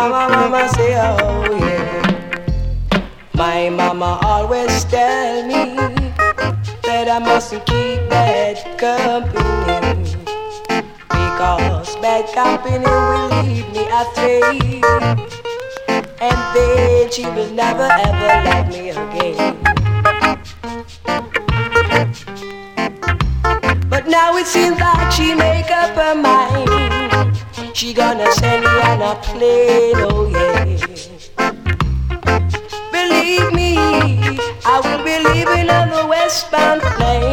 mama say, oh yeah. My mama always tell me that I mustn't keep bad company, because bad company will lead me astray, and then she will never ever love me again. But now it seems like she make up her mind. She gonna send me on a plane, oh yeah. Believe me, I will be leaving on the westbound plane.